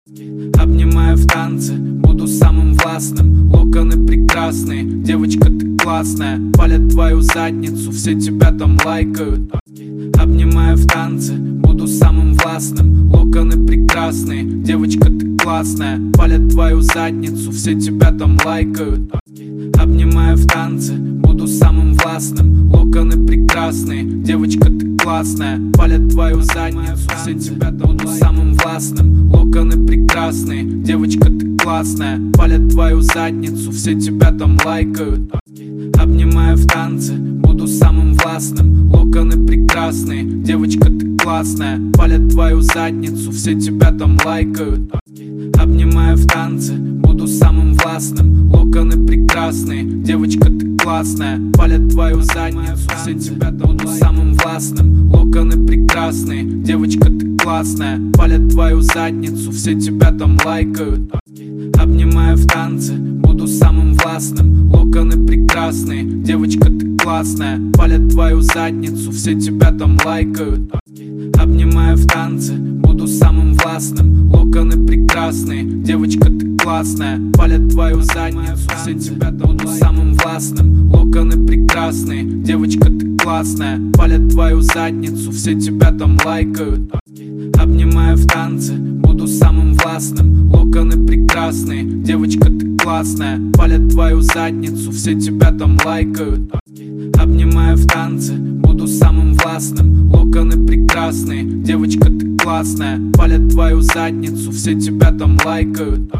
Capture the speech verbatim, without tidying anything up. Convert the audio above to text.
Обнимаю в танце, буду самым властным. Локоны прекрасные, девочка ты классная. Палят твою задницу, все тебя там лайкают. Обнимаю в танце, буду самым властным. Локоны прекрасные, девочка ты классная. Палят твою задницу, все тебя там лайкают. Обнимаю в танце, буду самым властным. Локоны прекрасные, девочка ты классная. Палят твою задницу, все тебя там буду самым властным. Локоны прекрасные, девочка ты классная. Палят твою задницу, все тебя там лайкают. Обнимаю в танце, буду самым властным. Локоны прекрасные, девочка ты классная. Палят твою задницу, все тебя там лайкают. Обнимаю в танце, буду самым властным. Локоны прекрасные, девочка ты классная. Палят твою задницу, все тебя там буду самым властным. Локоны прекрасные, девочка ты классная. Палят твою задницу, все тебя там лайкают. Обнимаю в танце, буду самым властным. Локоны прекрасные, девочка ты классная. Палят твою задницу, все тебя там лайкают. Обнимаю в танце, буду самым властным. Локоны прекрасные, девочка ты классная. Палят твою задницу, все тебя там буду самым властным. Локоны прекрасные, девочка ты классная. Палят твою задницу, все тебя там лайкают. Обнимаю в танце, буду самым властным. Локоны прекрасные, девочка ты классная. Палят твою задницу, все тебя там лайкают. Обнимаю в танце, буду самым властным. Локоны прекрасные, девочка ты классная. Палят твою задницу, все тебя там лайкают.